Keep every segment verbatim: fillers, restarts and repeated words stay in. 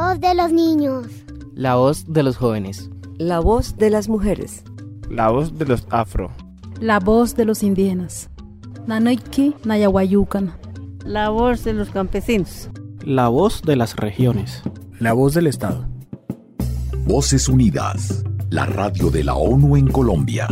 voz de los niños. La voz de los jóvenes. La voz de las mujeres. La voz de los afro. La voz de los indígenas. Nanoiki Nayahuayucan. La voz de los campesinos. La voz de las regiones. La voz del Estado. Voces Unidas, la radio de la ONU en Colombia.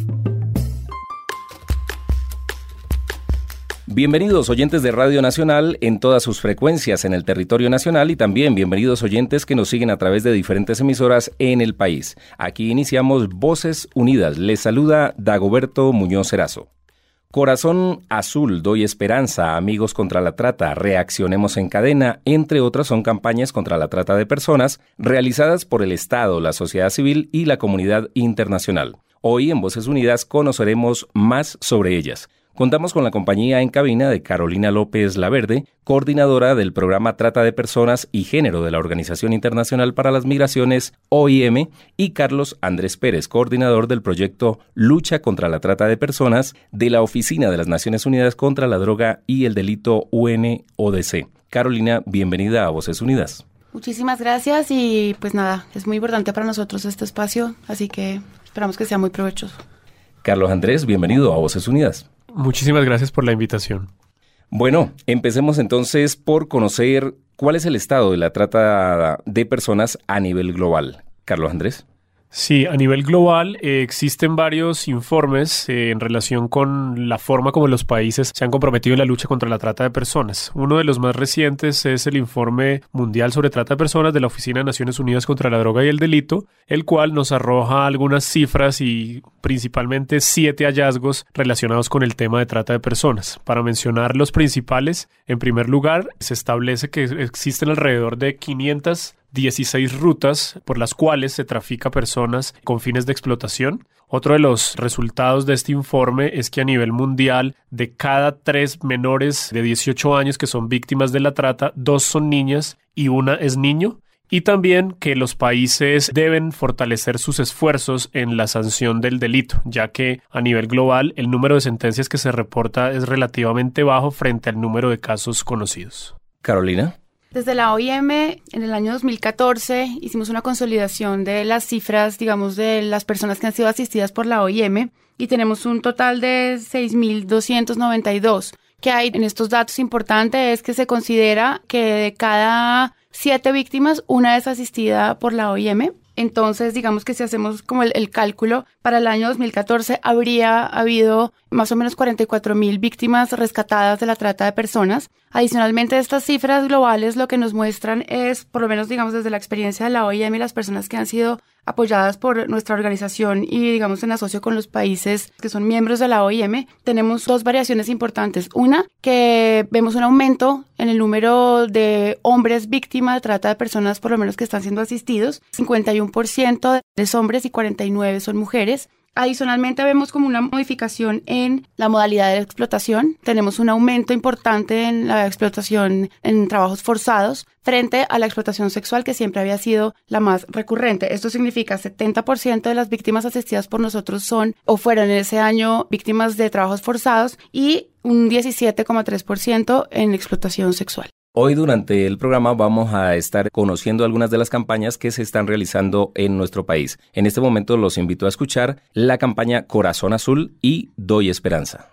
Bienvenidos oyentes de Radio Nacional en todas sus frecuencias en el territorio nacional y también bienvenidos oyentes que nos siguen a través de diferentes emisoras en el país. Aquí iniciamos Voces Unidas. Les saluda Dagoberto Muñoz Erazo. Corazón Azul, Doy Esperanza, Amigos contra la Trata, Reaccionemos en Cadena, entre otras son campañas contra la trata de personas realizadas por el Estado, la sociedad civil y la comunidad internacional. Hoy en Voces Unidas conoceremos más sobre ellas. Contamos con la compañía en cabina de Carolina López Laverde, coordinadora del programa Trata de Personas y Género de la Organización Internacional para las Migraciones, O I M, y Carlos Andrés Pérez, coordinador del proyecto Lucha contra la Trata de Personas de la Oficina de las Naciones Unidas contra la Droga y el Delito U N O D C. Carolina, bienvenida a Voces Unidas. Muchísimas gracias y pues nada, es muy importante para nosotros este espacio, así que esperamos que sea muy provechoso. Carlos Andrés, bienvenido a Voces Unidas. Muchísimas gracias por la invitación. Bueno, empecemos entonces por conocer cuál es el estado de la trata de personas a nivel global. Carlos Andrés. Sí, a nivel global eh, existen varios informes eh, en relación con la forma como los países se han comprometido en la lucha contra la trata de personas. Uno de los más recientes es el Informe Mundial sobre Trata de Personas de la Oficina de Naciones Unidas contra la Droga y el Delito, el cual nos arroja algunas cifras y principalmente siete hallazgos relacionados con el tema de trata de personas. Para mencionar los principales, en primer lugar, se establece que existen alrededor de quinientas dieciséis rutas por las cuales se trafica personas con fines de explotación. Otro de los resultados de este informe es que a nivel mundial, de cada tres menores de dieciocho años que son víctimas de la trata, dos son niñas y una es niño. Y también que los países deben fortalecer sus esfuerzos en la sanción del delito, ya que a nivel global el número de sentencias que se reporta es relativamente bajo frente al número de casos conocidos. Carolina. Desde la O I M, en el año dos mil catorce, hicimos una consolidación de las cifras, digamos, de las personas que han sido asistidas por la O I M y tenemos un total de seis mil doscientos noventa y dos. Que hay en estos datos importante es que se considera que de cada siete víctimas, una es asistida por la O I M. Entonces, digamos que si hacemos como el, el cálculo, para el año dos mil catorce habría habido más o menos cuarenta y cuatro mil víctimas rescatadas de la trata de personas. Adicionalmente, estas cifras globales lo que nos muestran es, por lo menos digamos desde la experiencia de la O I M y las personas que han sido apoyadas por nuestra organización y digamos en asocio con los países que son miembros de la O I M, tenemos dos variaciones importantes. Una, que vemos un aumento en el número de hombres víctimas de trata de personas, por lo menos que están siendo asistidos. cincuenta y uno por ciento es hombres y cuarenta y nueve por ciento son mujeres. Adicionalmente vemos como una modificación en la modalidad de explotación. Tenemos un aumento importante en la explotación en trabajos forzados frente a la explotación sexual que siempre había sido la más recurrente. Esto significa setenta por ciento de las víctimas asistidas por nosotros son o fueron en ese año víctimas de trabajos forzados y un diecisiete coma tres por ciento en explotación sexual. Hoy durante el programa vamos a estar conociendo algunas de las campañas que se están realizando en nuestro país. En este momento los invito a escuchar la campaña Corazón Azul y Doy Esperanza.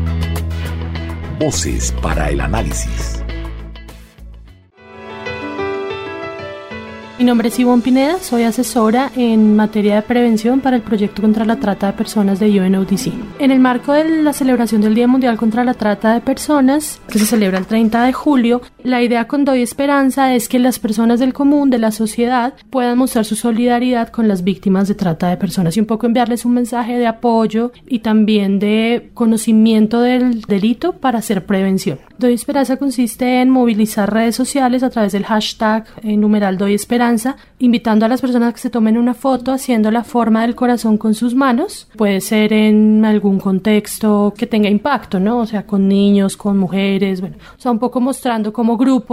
Voces para el análisis. Mi nombre es Ivonne Pineda, soy asesora en materia de prevención para el proyecto contra la trata de personas de U N O D C. En el marco de la celebración del Día Mundial contra la Trata de Personas, que se celebra el treinta de julio, la idea con Doy Esperanza es que las personas del común, de la sociedad, puedan mostrar su solidaridad con las víctimas de trata de personas y un poco enviarles un mensaje de apoyo y también de conocimiento del delito para hacer prevención. Doy Esperanza consiste en movilizar redes sociales a través del hashtag eh, numeral Doy Esperanza, invitando a las personas a que se tomen una foto haciendo la forma del corazón con sus manos. Puede ser en algún contexto que tenga impacto, ¿no? O sea, con niños, con mujeres, bueno, o sea, un poco mostrando cómo grupos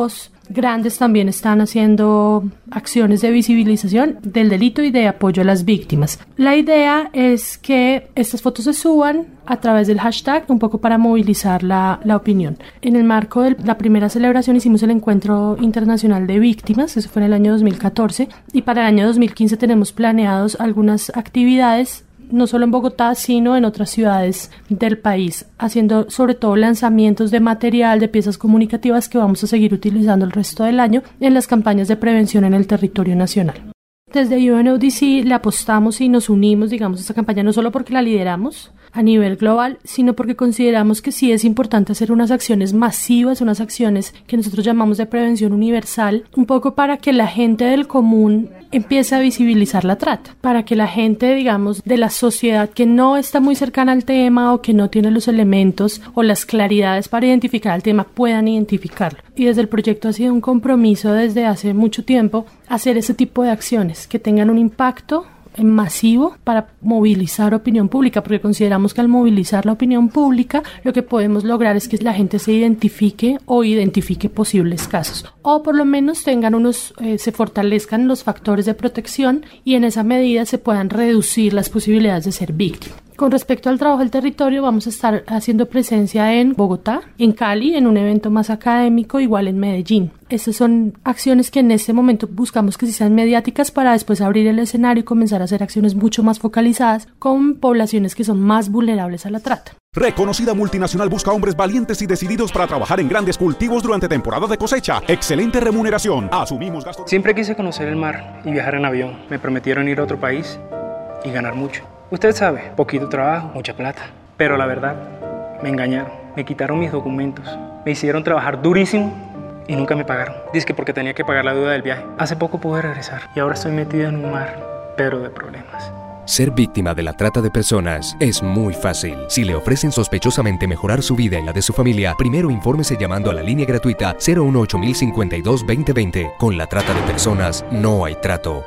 grandes también están haciendo acciones de visibilización del delito y de apoyo a las víctimas. La idea es que estas fotos se suban a través del hashtag, un poco para movilizar la, la opinión. En el marco de la primera celebración hicimos el Encuentro Internacional de Víctimas, eso fue en el año dos mil catorce, y para el año dos mil quince tenemos planeados algunas actividades, no solo en Bogotá, sino en otras ciudades del país, haciendo sobre todo lanzamientos de material, de piezas comunicativas que vamos a seguir utilizando el resto del año en las campañas de prevención en el territorio nacional. Desde U N O D C le apostamos y nos unimos, digamos, a esta campaña no solo porque la lideramos a nivel global, sino porque consideramos que sí es importante hacer unas acciones masivas, unas acciones que nosotros llamamos de prevención universal, un poco para que la gente del común empiece a visibilizar la trata, para que la gente, digamos, de la sociedad que no está muy cercana al tema o que no tiene los elementos o las claridades para identificar el tema puedan identificarlo. Y desde el proyecto ha sido un compromiso desde hace mucho tiempo hacer ese tipo de acciones que tengan un impacto masivo para movilizar opinión pública, porque consideramos que al movilizar la opinión pública lo que podemos lograr es que la gente se identifique o identifique posibles casos, o por lo menos tengan unos, eh, se fortalezcan los factores de protección y en esa medida se puedan reducir las posibilidades de ser víctima. Con respecto al trabajo del territorio, vamos a estar haciendo presencia en Bogotá, en Cali, en un evento más académico, igual en Medellín. Estas son acciones que en este momento buscamos que sean mediáticas para después abrir el escenario y comenzar a hacer acciones mucho más focalizadas con poblaciones que son más vulnerables a la trata. Reconocida multinacional busca hombres valientes y decididos para trabajar en grandes cultivos durante temporada de cosecha. Excelente remuneración. Asumimos gastos. Siempre quise conocer el mar y viajar en avión. Me prometieron ir a otro país y ganar mucho. Usted sabe, poquito trabajo, mucha plata. Pero la verdad, me engañaron. Me quitaron mis documentos. Me hicieron trabajar durísimo y nunca me pagaron. Dice que porque tenía que pagar la deuda del viaje. Hace poco pude regresar y ahora estoy metido en un mar, pero de problemas. Ser víctima de la trata de personas es muy fácil. Si le ofrecen sospechosamente mejorar su vida y la de su familia, primero infórmese llamando a la línea gratuita cero uno ocho mil cincuenta y dos veinte veinte. Con la trata de personas no hay trato.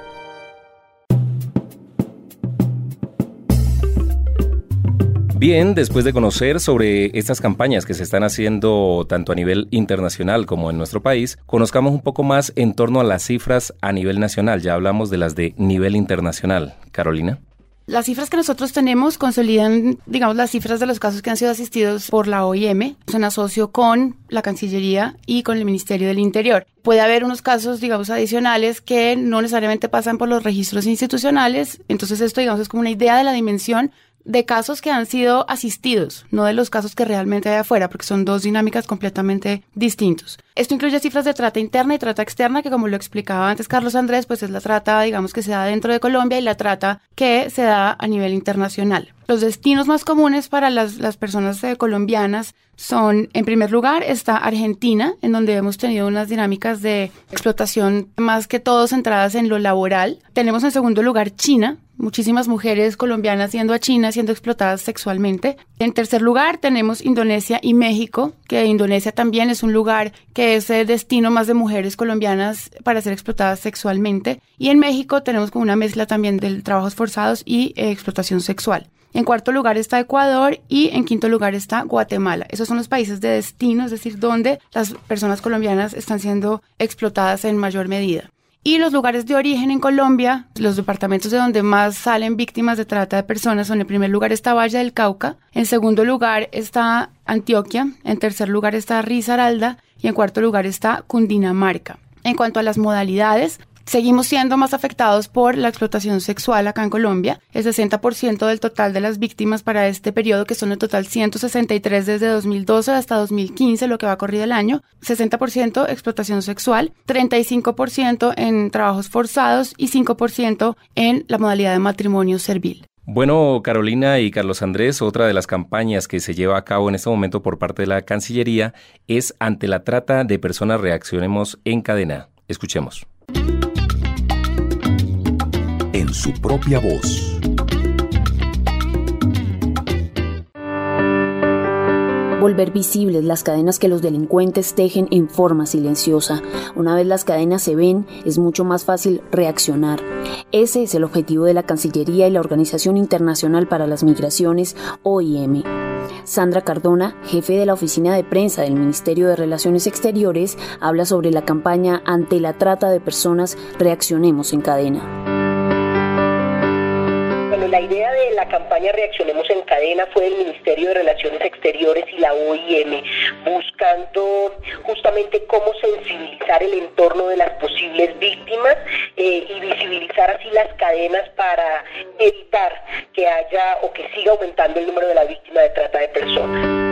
Bien, después de conocer sobre estas campañas que se están haciendo tanto a nivel internacional como en nuestro país, conozcamos un poco más en torno a las cifras a nivel nacional. Ya hablamos de las de nivel internacional. Carolina. Las cifras que nosotros tenemos consolidan, digamos, las cifras de los casos que han sido asistidos por la O I M, en asocio con la Cancillería y con el Ministerio del Interior. Puede haber unos casos, digamos, adicionales que no necesariamente pasan por los registros institucionales, entonces esto, digamos, es como una idea de la dimensión de casos que han sido asistidos, no de los casos que realmente hay afuera, porque son dos dinámicas completamente distintos. Esto incluye cifras de trata interna y trata externa, que como lo explicaba antes Carlos Andrés, pues es la trata, digamos, que se da dentro de Colombia y la trata que se da a nivel internacional. Los destinos más comunes para las, las personas eh, colombianas son, en primer lugar, está Argentina, en donde hemos tenido unas dinámicas de explotación más que todo centradas en lo laboral. Tenemos en segundo lugar China, muchísimas mujeres colombianas yendo a China, siendo explotadas sexualmente. En tercer lugar tenemos Indonesia y México, que Indonesia también es un lugar que es el destino más de mujeres colombianas para ser explotadas sexualmente. Y en México tenemos como una mezcla también de trabajos forzados y eh, explotación sexual. En cuarto lugar está Ecuador y en quinto lugar está Guatemala. Esos son los países de destino, es decir, donde las personas colombianas están siendo explotadas en mayor medida. Y los lugares de origen en Colombia, los departamentos de donde más salen víctimas de trata de personas son: en primer lugar está Valle del Cauca, en segundo lugar está Antioquia, en tercer lugar está Risaralda y en cuarto lugar está Cundinamarca. En cuanto a las modalidades, seguimos siendo más afectados por la explotación sexual acá en Colombia. El sesenta por ciento del total de las víctimas para este periodo, que son en total ciento sesenta y tres desde dos mil doce hasta dos mil quince, lo que va corrido el año, sesenta por ciento explotación sexual, treinta y cinco por ciento en trabajos forzados y cinco por ciento en la modalidad de matrimonio servil. Bueno, Carolina y Carlos Andrés, otra de las campañas que se lleva a cabo en este momento por parte de la Cancillería es: ante la trata de personas, reaccionemos en cadena. Escuchemos. En su propia voz. Volver visibles las cadenas que los delincuentes tejen en forma silenciosa. Una vez las cadenas se ven, es mucho más fácil reaccionar. Ese es el objetivo de la Cancillería y la Organización Internacional para las Migraciones, O I M. Sandra Cardona, jefe de la oficina de prensa del Ministerio de Relaciones Exteriores, habla sobre la campaña Ante la trata de personas, reaccionemos en cadena. Bueno, la idea de la campaña Reaccionemos en Cadena fue del Ministerio de Relaciones Exteriores y la O I M, buscando justamente cómo sensibilizar el entorno de las posibles víctimas eh, y visibilizar así las cadenas para evitar que haya o que siga aumentando el número de la víctima de trata de personas.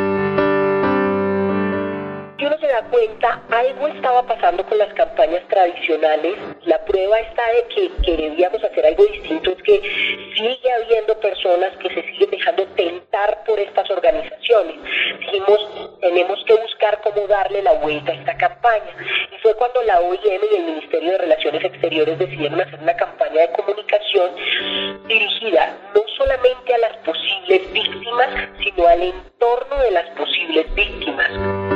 Si uno se da cuenta, algo estaba pasando con las campañas tradicionales. La prueba está de que, que debíamos hacer algo distinto, es que sigue habiendo personas que se siguen dejando tentar por estas organizaciones. Dijimos, tenemos que buscar cómo darle la vuelta a esta campaña. Y fue cuando la O I M y el Ministerio de Relaciones Exteriores decidieron hacer una campaña de comunicación dirigida no solamente a las posibles víctimas, sino al entorno de las posibles víctimas.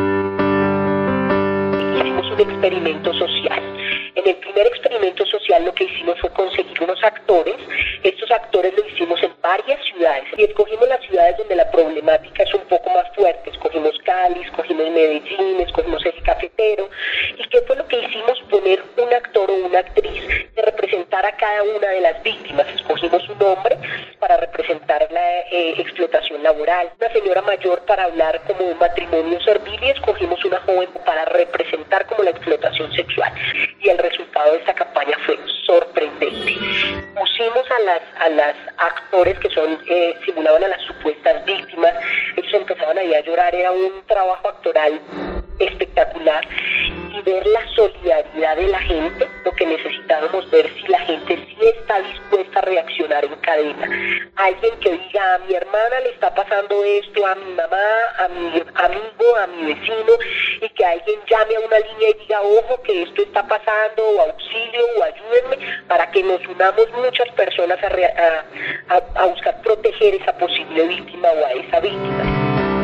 Hicimos un experimento social. En el primer experimento social lo que hicimos fue conseguir unos actores. Estos actores lo hicimos en varias ciudades y escogimos las ciudades donde la problemática es un poco más fuerte. Escogimos Cali, escogimos Medellín, escogimos Eje Cafetero. ¿Y qué fue lo que hicimos? Poner un actor o una actriz que representara a cada una de las víctimas. Escogimos un hombre para representar la eh, explotación laboral, una señora mayor para hablar como un matrimonio servil y escogimos una joven para representar como la explotación sexual. Y el resultado de esta campaña fue sorprendente. Pusimos a las a las actores que son eh, simulaban a las supuestas víctimas, ellos empezaban ahí a llorar, era un trabajo actoral espectacular, y ver la solidaridad de la gente. Lo que necesitábamos ver si la gente sí está dispuesta a reaccionar en cadena. Alguien que diga, a mi hermana le está pasando esto, a mi mamá, a mi amigo, a mi vecino, y que alguien llame a una línea y diga, ojo que esto está pasando, o auxilio, o ayúdenme, para que nos unamos muchas personas a, re- a, a, a buscar proteger esa posible víctima o a esa víctima.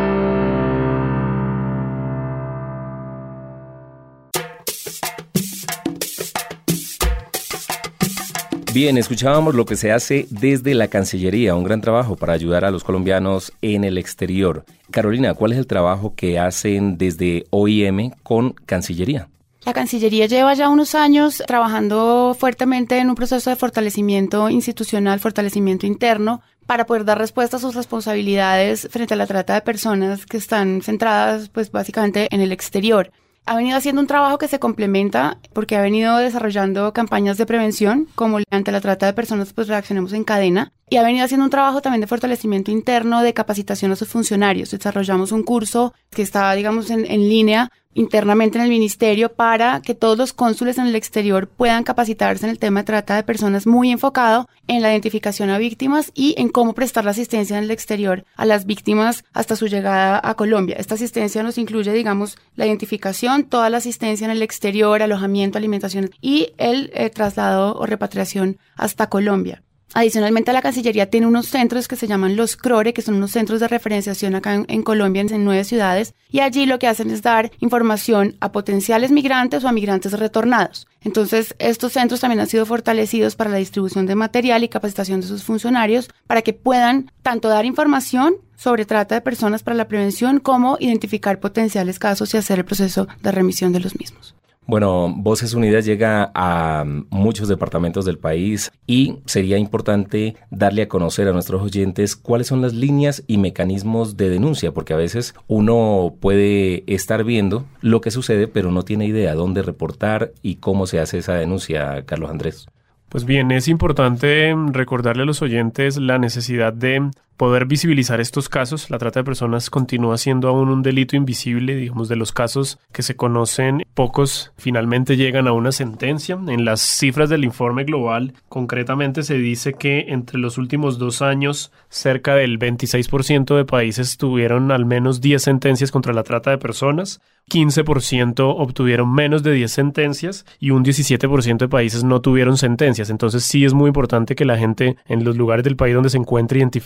Bien, escuchábamos lo que se hace desde la Cancillería, un gran trabajo para ayudar a los colombianos en el exterior. Carolina, ¿cuál es el trabajo que hacen desde O I M con Cancillería? La Cancillería lleva ya unos años trabajando fuertemente en un proceso de fortalecimiento institucional, fortalecimiento interno, para poder dar respuesta a sus responsabilidades frente a la trata de personas que están centradas, pues, básicamente en el exterior. Ha venido haciendo un trabajo que se complementa porque ha venido desarrollando campañas de prevención, como ante la trata de personas, pues reaccionemos en cadena, y ha venido haciendo un trabajo también de fortalecimiento interno, de capacitación a sus funcionarios. Desarrollamos un curso que está, digamos, en, en línea internamente en el ministerio para que todos los cónsules en el exterior puedan capacitarse en el tema de trata de personas, muy enfocado en la identificación a víctimas y en cómo prestar la asistencia en el exterior a las víctimas hasta su llegada a Colombia. Esta asistencia nos incluye, digamos, la identificación, toda la asistencia en el exterior, alojamiento, alimentación y el eh, traslado o repatriación hasta Colombia. Adicionalmente, la Cancillería tiene unos centros que se llaman los CRORE, que son unos centros de referenciación acá en, en Colombia, en, en nueve ciudades, y allí lo que hacen es dar información a potenciales migrantes o a migrantes retornados. Entonces, estos centros también han sido fortalecidos para la distribución de material y capacitación de sus funcionarios para que puedan tanto dar información sobre trata de personas para la prevención como identificar potenciales casos y hacer el proceso de remisión de los mismos. Bueno, Voces Unidas llega a muchos departamentos del país y sería importante darle a conocer a nuestros oyentes cuáles son las líneas y mecanismos de denuncia, porque a veces uno puede estar viendo lo que sucede, pero no tiene idea dónde reportar y cómo se hace esa denuncia, Carlos Andrés. Pues bien, es importante recordarle a los oyentes la necesidad de poder visibilizar estos casos. La trata de personas continúa siendo aún un delito invisible, digamos, de los casos que se conocen, pocos finalmente llegan a una sentencia. En las cifras del informe global, concretamente se dice que entre los últimos dos años, cerca del veintiséis por ciento de países tuvieron al menos diez sentencias contra la trata de personas, quince por ciento obtuvieron menos de diez sentencias y un diecisiete por ciento de países no tuvieron sentencias. Entonces sí es muy importante que la gente en los lugares del país donde se encuentre identifique las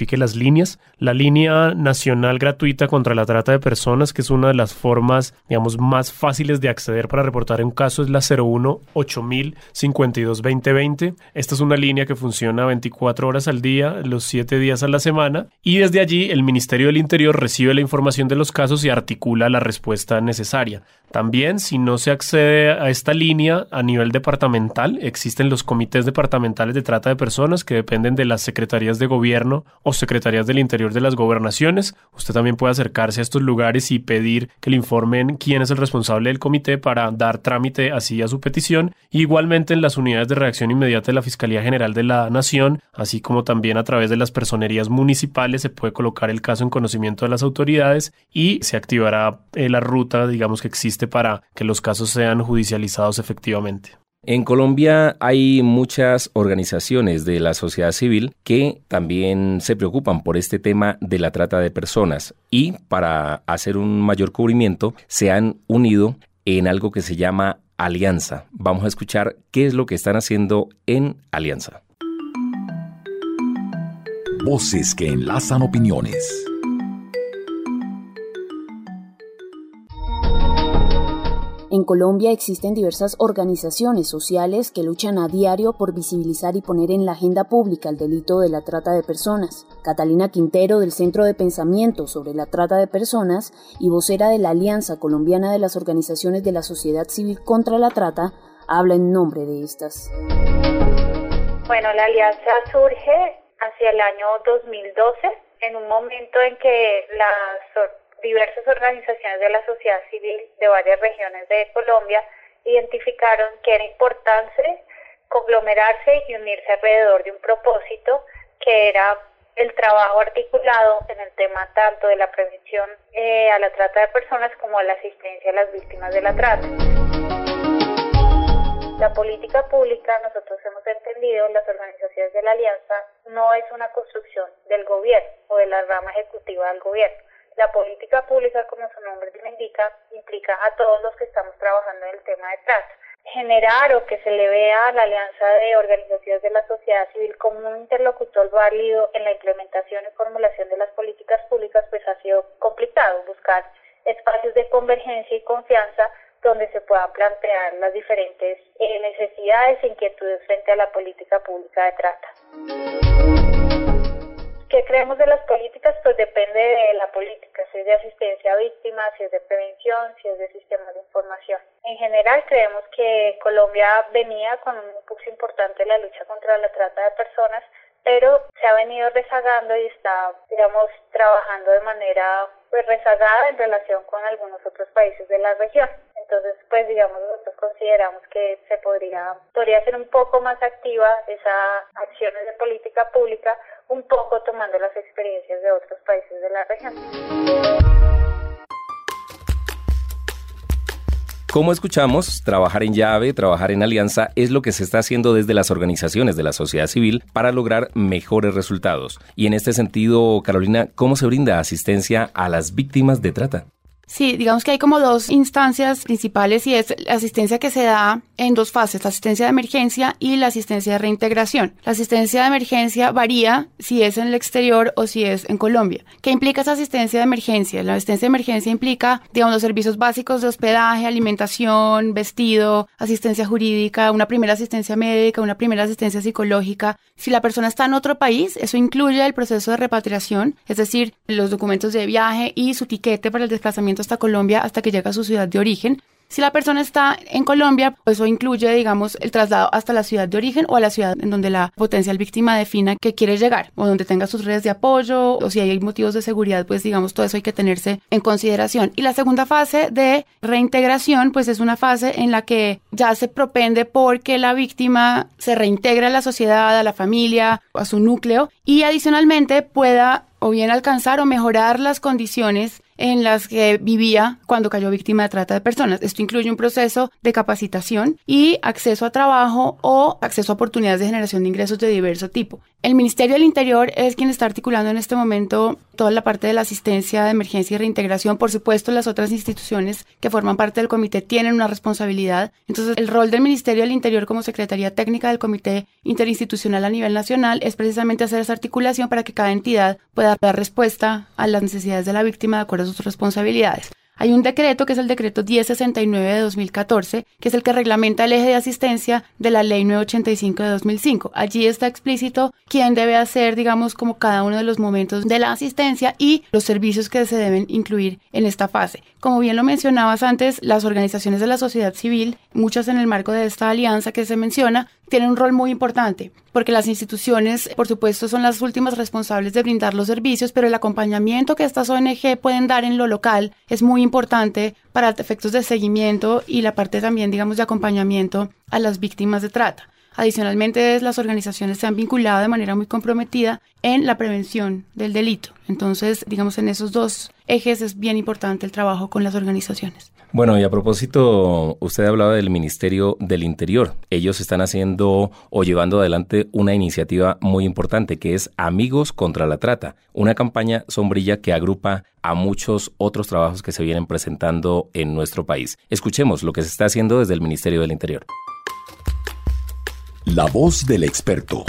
líneas. La línea nacional gratuita contra la trata de personas, que es una de las formas, digamos, más fáciles de acceder para reportar un caso, es la cero uno ocho mil cincuenta y dos veinte veinte. Esta es una línea que funciona veinticuatro horas al día, los siete días a la semana, y desde allí el Ministerio del Interior recibe la información de los casos y articula la respuesta necesaria. También, si no se accede a esta línea a nivel departamental, existen los comités departamentales de trata de personas que dependen de las secretarías de gobierno o secretarías del interior de las gobernaciones. Usted también puede acercarse a estos lugares y pedir que le informen quién es el responsable del comité para dar trámite así a su petición. Igualmente en las unidades de reacción inmediata de la Fiscalía General de la Nación, así como también a través de las personerías municipales, se puede colocar el caso en conocimiento de las autoridades y se activará eh, la ruta, digamos, que existe para que los casos sean judicializados efectivamente. En Colombia hay muchas organizaciones de la sociedad civil que también se preocupan por este tema de la trata de personas y para hacer un mayor cubrimiento se han unido en algo que se llama Alianza. Vamos a escuchar qué es lo que están haciendo en Alianza. Voces que enlazan opiniones. En Colombia existen diversas organizaciones sociales que luchan a diario por visibilizar y poner en la agenda pública el delito de la trata de personas. Catalina Quintero, del Centro de Pensamiento sobre la Trata de Personas y vocera de la Alianza Colombiana de las Organizaciones de la Sociedad Civil contra la Trata, habla en nombre de estas. Bueno, la alianza surge hacia el año dos mil doce, en un momento en que las diversas organizaciones de la sociedad civil de varias regiones de Colombia identificaron que era importante conglomerarse y unirse alrededor de un propósito que era el trabajo articulado en el tema tanto de la prevención eh, a la trata de personas como a la asistencia a las víctimas de la trata. La política pública, nosotros hemos entendido, las organizaciones de la Alianza, no es una construcción del gobierno o de la rama ejecutiva del gobierno. La política pública, como su nombre le indica, implica a todos los que estamos trabajando en el tema de trata. Generar o que se le vea a la alianza de organizaciones de la sociedad civil como un interlocutor válido en la implementación y formulación de las políticas públicas, pues ha sido complicado. Buscar espacios de convergencia y confianza donde se puedan plantear las diferentes eh, necesidades e inquietudes frente a la política pública de trata. ¿Qué creemos de las políticas? Pues depende de la política, si es de asistencia a víctimas, si es de prevención, si es de sistemas de información. En general creemos que Colombia venía con un impulso importante en la lucha contra la trata de personas, pero se ha venido rezagando y está, digamos, trabajando de manera pues rezagada en relación con algunos otros países de la región. Entonces, pues digamos, nosotros consideramos que se podría, podría ser un poco más activa esas acciones de política pública, un poco tomando las experiencias de otros países de la región. Como escuchamos, trabajar en llave, trabajar en alianza es lo que se está haciendo desde las organizaciones de la sociedad civil para lograr mejores resultados. Y en este sentido, Carolina, ¿cómo se brinda asistencia a las víctimas de trata? Sí, digamos que hay como dos instancias principales y es la asistencia que se da en dos fases, la asistencia de emergencia y la asistencia de reintegración. La asistencia de emergencia varía si es en el exterior o si es en Colombia. ¿Qué implica esa asistencia de emergencia? La asistencia de emergencia implica, digamos, los servicios básicos de hospedaje, alimentación, vestido, asistencia jurídica, una primera asistencia médica, una primera asistencia psicológica. Si la persona está en otro país, eso incluye el proceso de repatriación, es decir, los documentos de viaje y su tiquete para el desplazamiento hasta Colombia hasta que llega a su ciudad de origen. Si la persona está en Colombia, pues eso incluye, digamos, el traslado hasta la ciudad de origen o a la ciudad en donde la potencial víctima defina que quiere llegar o donde tenga sus redes de apoyo o si hay motivos de seguridad, pues digamos, todo eso hay que tenerse en consideración. Y la segunda fase de reintegración, pues es una fase en la que ya se propende porque la víctima se reintegra a la sociedad, a la familia, a su núcleo y adicionalmente pueda o bien alcanzar o mejorar las condiciones en las que vivía cuando cayó víctima de trata de personas. Esto incluye un proceso de capacitación y acceso a trabajo o acceso a oportunidades de generación de ingresos de diverso tipo. El Ministerio del Interior es quien está articulando en este momento toda la parte de la asistencia de emergencia y reintegración. Por supuesto, las otras instituciones que forman parte del comité tienen una responsabilidad. Entonces, el rol del Ministerio del Interior como Secretaría Técnica del Comité Interinstitucional a nivel nacional es precisamente hacer esa articulación para que cada entidad pueda dar respuesta a las necesidades de la víctima de acuerdo a sus responsabilidades. Hay un decreto que es el decreto diez sesenta y nueve de dos mil catorce, que es el que reglamenta el eje de asistencia de la ley nueve ochenta y cinco de dos mil cinco. Allí está explícito quién debe hacer, digamos, como cada uno de los momentos de la asistencia y los servicios que se deben incluir en esta fase. Como bien lo mencionabas antes, las organizaciones de la sociedad civil, muchas en el marco de esta alianza que se menciona, tienen un rol muy importante, porque las instituciones, por supuesto, son las últimas responsables de brindar los servicios, pero el acompañamiento que estas O N G pueden dar en lo local es muy importante para efectos de seguimiento y la parte también, digamos, de acompañamiento a las víctimas de trata. Adicionalmente, las organizaciones se han vinculado de manera muy comprometida en la prevención del delito. Entonces, digamos, en esos dos ejes es bien importante el trabajo con las organizaciones. Bueno, y a propósito, usted hablaba del Ministerio del Interior. Ellos están haciendo o llevando adelante una iniciativa muy importante que es Amigos contra la Trata, una campaña sombrilla que agrupa a muchos otros trabajos que se vienen presentando en nuestro país. Escuchemos lo que se está haciendo desde el Ministerio del Interior. La voz del experto.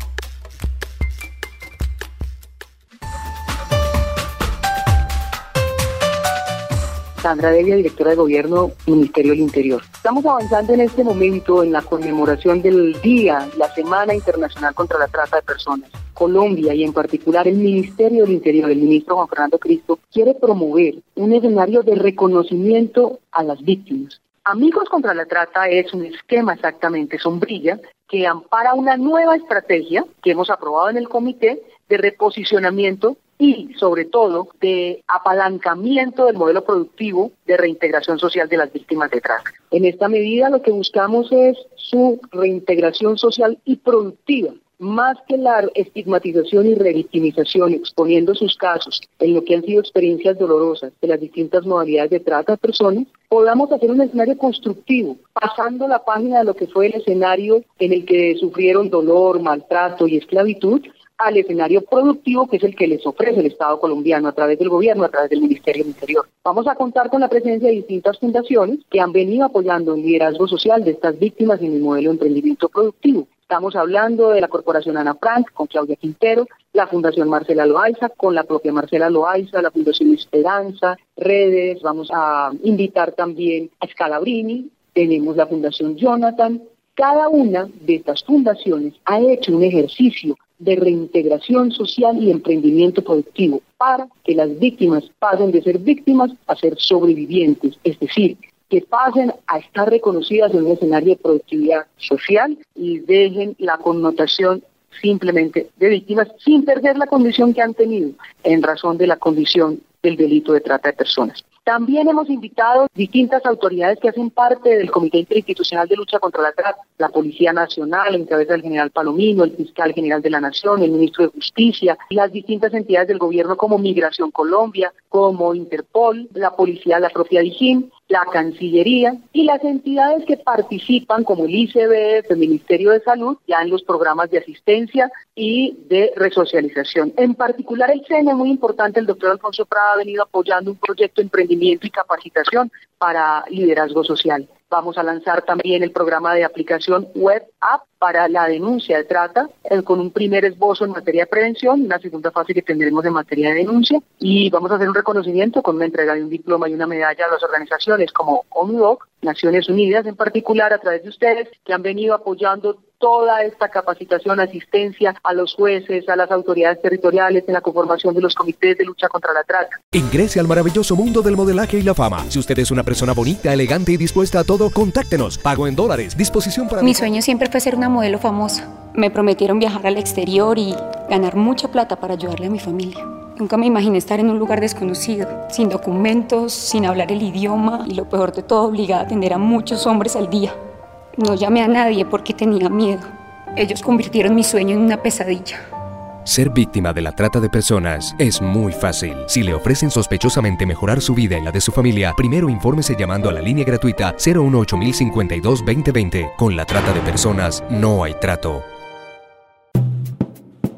Sandra Devia, directora de Gobierno, Ministerio del Interior. Estamos avanzando en este momento en la conmemoración del día, la Semana Internacional contra la Trata de Personas. Colombia y en particular el Ministerio del Interior, el ministro Juan Fernando Cristo, quiere promover un escenario de reconocimiento a las víctimas. Amigos contra la Trata es un esquema exactamente sombrilla que ampara una nueva estrategia que hemos aprobado en el comité de reposicionamiento y, sobre todo, de apalancamiento del modelo productivo de reintegración social de las víctimas de trata. En esta medida, lo que buscamos es su reintegración social y productiva, más que la estigmatización y revictimización, exponiendo sus casos en lo que han sido experiencias dolorosas de las distintas modalidades de trata de personas, podamos hacer un escenario constructivo, pasando la página de lo que fue el escenario en el que sufrieron dolor, maltrato y esclavitud, al escenario productivo que es el que les ofrece el Estado colombiano a través del gobierno, a través del Ministerio del Interior. Vamos a contar con la presencia de distintas fundaciones que han venido apoyando el liderazgo social de estas víctimas en el modelo de emprendimiento productivo. Estamos hablando de la Corporación Ana Frank con Claudia Quintero, la Fundación Marcela Loaiza con la propia Marcela Loaiza, la Fundación Esperanza, Redes, vamos a invitar también a Scalabrini, tenemos la Fundación Jonathan. Cada una de estas fundaciones ha hecho un ejercicio de reintegración social y emprendimiento productivo para que las víctimas pasen de ser víctimas a ser sobrevivientes, es decir, que pasen a estar reconocidas en un escenario de productividad social y dejen la connotación simplemente de víctimas sin perder la condición que han tenido en razón de la condición del delito de trata de personas. También hemos invitado distintas autoridades que hacen parte del Comité Interinstitucional de Lucha contra la Trata, la Policía Nacional, en cabeza del general Palomino, el Fiscal General de la Nación, el Ministro de Justicia, y las distintas entidades del gobierno como Migración Colombia, como Interpol, la Policía, la propia DIJÍN, la Cancillería y las entidades que participan como el I C B F, el Ministerio de Salud, ya en los programas de asistencia y de resocialización. En particular el C E N E, muy importante, el doctor Alfonso Prada ha venido apoyando un proyecto de emprendimiento y capacitación para liderazgo social. Vamos a lanzar también el programa de aplicación web app para la denuncia de trata, eh, con un primer esbozo en materia de prevención, una segunda fase que tendremos en materia de denuncia, y vamos a hacer un reconocimiento con una entrega de un diploma y una medalla a las organizaciones como ONUDOC, Naciones Unidas en particular, a través de ustedes, que han venido apoyando toda esta capacitación, asistencia a los jueces, a las autoridades territoriales en la conformación de los comités de lucha contra la trata. Ingrese al maravilloso mundo del modelaje y la fama. Si usted es una persona bonita, elegante y dispuesta a todo, contáctenos. Pago en dólares, disposición para... Mi sueño siempre fue ser una modelo famosa. Me prometieron viajar al exterior y ganar mucha plata para ayudarle a mi familia. Nunca me imaginé estar en un lugar desconocido, sin documentos, sin hablar el idioma y lo peor de todo, obligada a atender a muchos hombres al día. No llamé a nadie porque tenía miedo. Ellos convirtieron mi sueño en una pesadilla. Ser víctima de la trata de personas es muy fácil. Si le ofrecen sospechosamente mejorar su vida y la de su familia, primero infórmese llamando a la línea gratuita cero uno ocho mil cincuenta y dos veinte veinte. Con la trata de personas no hay trato.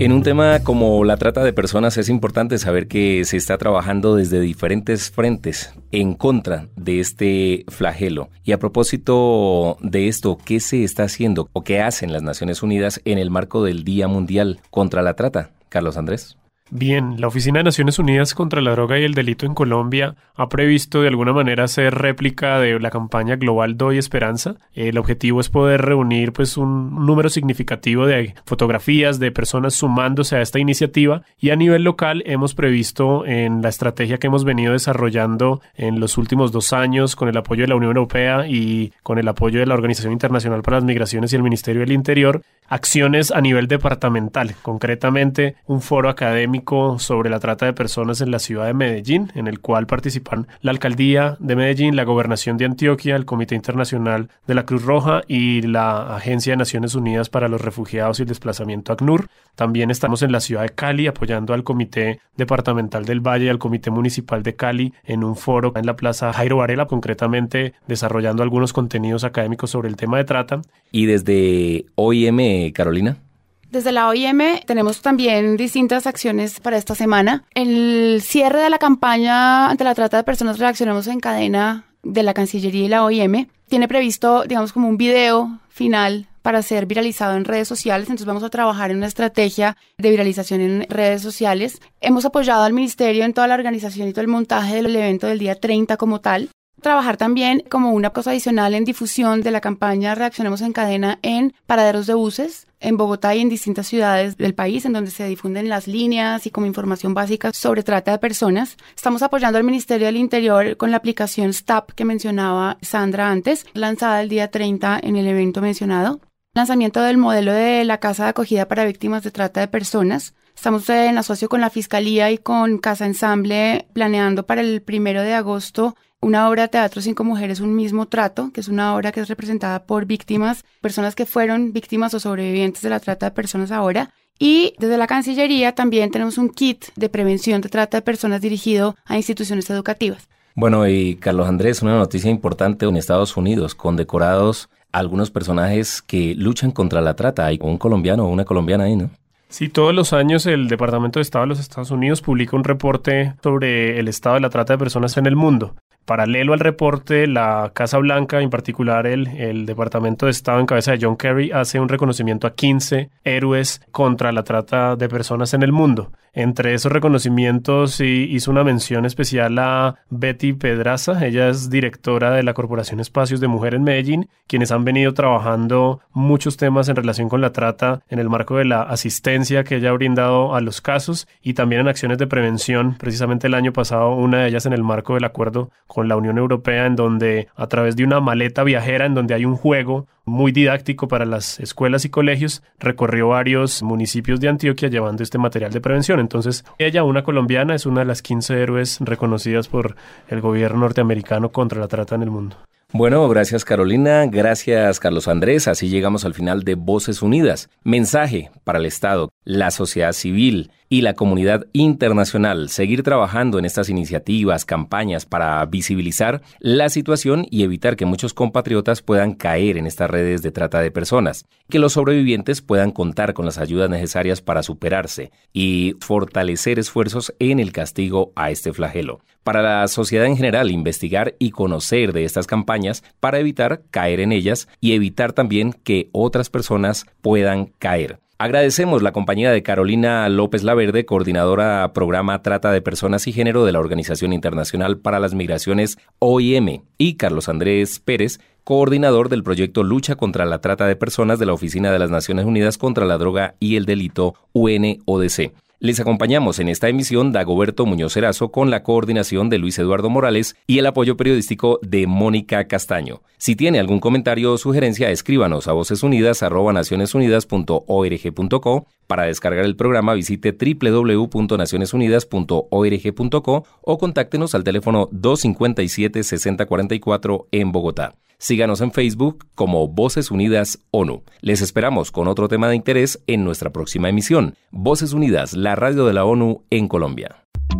En un tema como la trata de personas es importante saber que se está trabajando desde diferentes frentes en contra de este flagelo. Y a propósito de esto, ¿qué se está haciendo o qué hacen las Naciones Unidas en el marco del Día Mundial contra la Trata? Carlos Andrés. Bien, la Oficina de Naciones Unidas contra la Droga y el Delito en Colombia ha previsto de alguna manera hacer réplica de la campaña global Doy Esperanza. El objetivo es poder reunir pues un número significativo de fotografías de personas sumándose a esta iniciativa, y a nivel local hemos previsto en la estrategia que hemos venido desarrollando en los últimos dos años con el apoyo de la Unión Europea y con el apoyo de la Organización Internacional para las Migraciones y el Ministerio del Interior, acciones a nivel departamental, concretamente un foro académico sobre la trata de personas en la ciudad de Medellín, en el cual participan la Alcaldía de Medellín, la Gobernación de Antioquia, el Comité Internacional de la Cruz Roja y la Agencia de Naciones Unidas para los Refugiados y el Desplazamiento ACNUR. También estamos en la ciudad de Cali apoyando al Comité Departamental del Valle y al Comité Municipal de Cali en un foro en la Plaza Jairo Varela, concretamente desarrollando algunos contenidos académicos sobre el tema de trata. ¿Y desde O I M, Carolina? Desde la O I M tenemos también distintas acciones para esta semana. El cierre de la campaña ante la trata de personas Reaccionemos en Cadena de la Cancillería y la O I M tiene previsto, digamos, como un video final para ser viralizado en redes sociales. Entonces vamos a trabajar en una estrategia de viralización en redes sociales. Hemos apoyado al Ministerio en toda la organización y todo el montaje del evento del día treinta como tal. Trabajar también como una cosa adicional en difusión de la campaña Reaccionemos en Cadena en paraderos de buses en Bogotá y en distintas ciudades del país, en donde se difunden las líneas y como información básica sobre trata de personas. Estamos apoyando al Ministerio del Interior con la aplicación S T A P que mencionaba Sandra antes, lanzada el día treinta en el evento mencionado. Lanzamiento del modelo de la Casa de Acogida para Víctimas de Trata de Personas. Estamos en asocio con la Fiscalía y con Casa Ensamble planeando para el primero de agosto una obra de teatro Cinco Mujeres, un mismo trato, que es una obra que es representada por víctimas, personas que fueron víctimas o sobrevivientes de la trata de personas ahora. Y desde la Cancillería también tenemos un kit de prevención de trata de personas dirigido a instituciones educativas. Bueno, y Carlos Andrés, una noticia importante en Estados Unidos, condecorados algunos personajes que luchan contra la trata. Hay un colombiano o una colombiana ahí, ¿no? Sí, todos los años el Departamento de Estado de los Estados Unidos publica un reporte sobre el estado de la trata de personas en el mundo. Paralelo al reporte, la Casa Blanca, en particular el, el Departamento de Estado en cabeza de John Kerry, hace un reconocimiento a quince héroes contra la trata de personas en el mundo. Entre esos reconocimientos sí, hizo una mención especial a Betty Pedraza. Ella es directora de la Corporación Espacios de Mujer en Medellín, quienes han venido trabajando muchos temas en relación con la trata en el marco de la asistencia que ella ha brindado a los casos y también en acciones de prevención. Precisamente el año pasado, una de ellas en el marco del acuerdo con la Unión Europea, en donde a través de una maleta viajera, en donde hay un juego muy didáctico para las escuelas y colegios, recorrió varios municipios de Antioquia llevando este material de prevención. Entonces, ella, una colombiana, es una de las quince héroes reconocidas por el gobierno norteamericano contra la trata en el mundo. Bueno, gracias Carolina, gracias Carlos Andrés. Así llegamos al final de Voces Unidas. Mensaje para el Estado, la sociedad civil y la comunidad internacional. Seguir trabajando en estas iniciativas, campañas para visibilizar la situación y evitar que muchos compatriotas puedan caer en estas redes de trata de personas. Que los sobrevivientes puedan contar con las ayudas necesarias para superarse y fortalecer esfuerzos en el castigo a este flagelo. Para la sociedad en general, investigar y conocer de estas campañas para evitar caer en ellas y evitar también que otras personas puedan caer. Agradecemos la compañía de Carolina López Laverde, coordinadora Programa Trata de Personas y Género de la Organización Internacional para las Migraciones O I M, y Carlos Andrés Pérez, coordinador del proyecto Lucha contra la Trata de Personas de la Oficina de las Naciones Unidas contra la Droga y el Delito U N O D C. Les acompañamos en esta emisión Dagoberto Muñoz Erazo con la coordinación de Luis Eduardo Morales y el apoyo periodístico de Mónica Castaño. Si tiene algún comentario o sugerencia, escríbanos a vocesunidas arroba nacionesunidas punto org punto co. Para descargar el programa visite doble u doble u doble u punto nacionesunidas punto org punto co o contáctenos al teléfono dos cinco siete, seis cero cuatro cuatro en Bogotá. Síganos en Facebook como Voces Unidas ONU. Les esperamos con otro tema de interés en nuestra próxima emisión. Voces Unidas, la radio de la ONU en Colombia.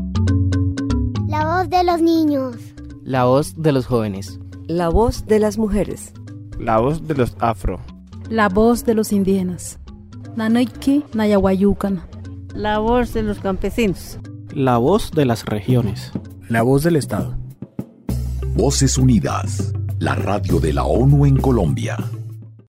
La voz de los niños. La voz de los jóvenes. La voz de las mujeres. La voz de los afro. La voz de los indígenas. Nanoiki Nayahuayucan. La voz de los campesinos. La voz de las regiones. La voz del Estado. Voces Unidas, la radio de la ONU en Colombia.